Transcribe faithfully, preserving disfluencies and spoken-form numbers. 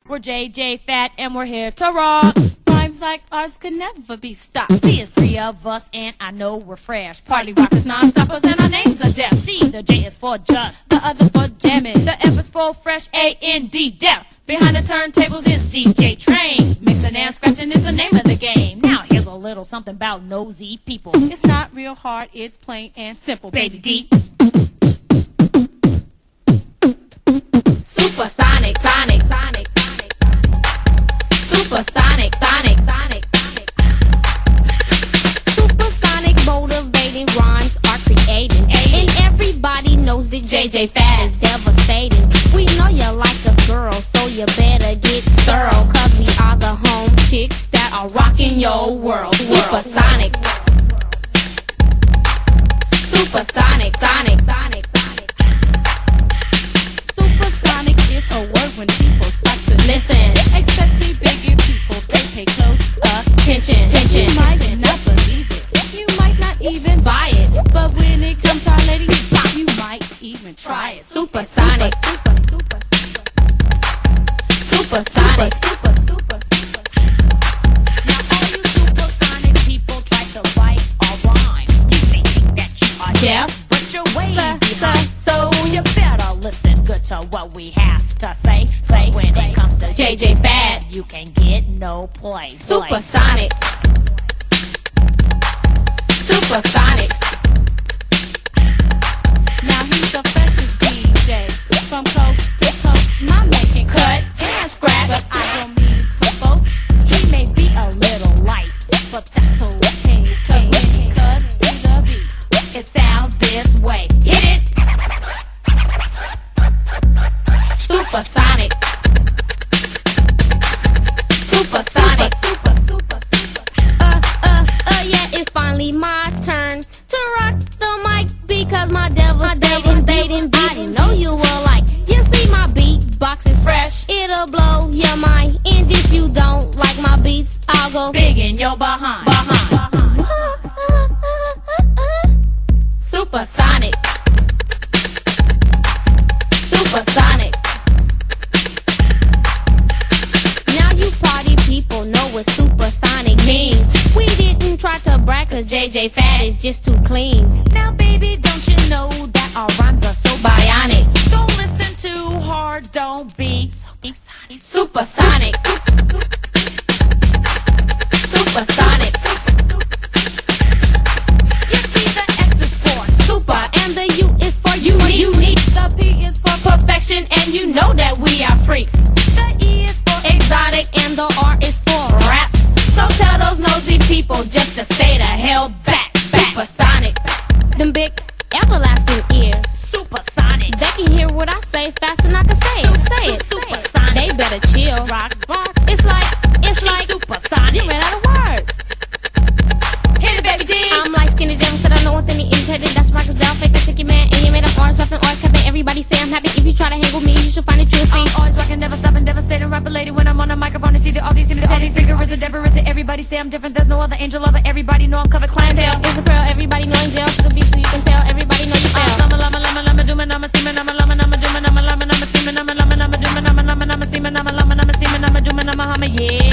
We're J J Fat and we're here to rock. Rhymes like ours could never be stopped. See, it's three of us and I know we're fresh. Party rockers, non-stoppers, and our names are deaf. C, the J is for just, the other for jamming. The F is for fresh, A N D, deaf. Behind the turntables is D J Train. Mixing and scratching is the name of the game. Now here's a little something about nosy people. It's not real hard, it's plain and simple, Baby D. Supersonic, sonic, sonic, sonic. Supersonic, sonic, sonic, sonic. Supersonic, motivating rhymes are creating, and everybody knows that J J Fat is devastating. We know you like us, girl, so you better get thorough, cause we are the home chicks that are rocking your world. Supersonic, supersonic, sonic, sonic, sonic. Supersonic is a word when people start to Listen, especially bigger people, they pay close attention, attention. You might not believe it, you might not even Buy it, but when it comes to our lady, you might even try it. supersonic, super, super, supersonic, super, super, super. Now all you supersonic people try to fight our rhyme. You may think that you are deaf, but you're way so, behind. so, So you better listen good to what we have to say. Say when it comes to J J Fat, you can get no place. supersonic, supersonic. Now he's the freshest D J from coast to coast. My man can Cut and scratch, but I don't mean to boast. He may be a little light, But that's okay, cause when he cuts to the beat, it sounds this way. hit it. Supersonic, supersonic, super, super, super. Uh, uh, uh, yeah, it's finally my turn to rock the mic because my devastating, dating beat. I know you will like. You see my beat box is fresh. It'll blow your mind, and if you don't like my beats, I'll go Big in your behind. behind. Supersonic, supersonic. Now you party people know what supersonic means. We didn't try to brag cause J J Fat is just too clean. Now, baby, don't you know that our rhymes are so Bionic, Don't listen too hard, don't be so supersonic, supersonic. You see, the S is for Super and the U is for unique. unique. the P is for Perfection and you know that we are freaks. the E is for Exotic and the R is for raps. So tell those nosy people just to stay the hell back. Supersonic, them big everlasting ears. supersonic. They can hear what I say fast and I can say it. Say it. Supersonic. They better chill. Rock, rock. It's like, it's She's like supersonic. you ran out of words. Hit it, baby D. I'm like skinny devil, said I know one thing he irritated. That's rock down, fake a sticky man. And you made up orange, up and orange, capping. Everybody say I'm happy. If you try to hang with me, you should find it true. See, I'm always rocking, never stopping, devastating, rapper lady. When I'm on the microphone, and see the all these imitating figures, a Deborah, everybody say I'm different. There's no other angel lover. Everybody know I'm covered clientele. it's a pearl, everybody know in jail. To the beat so you can tell. Everybody know you fail. Lama, lama, lama, lama, dooma, nama, seema, nama, lama, nama, dooma, nama, lama, nama, seema, nama, lama, nama, dooma, nama, lama, nama, seema, nama, lama, nama, seema, nama, dooma, nama, hama, yeah.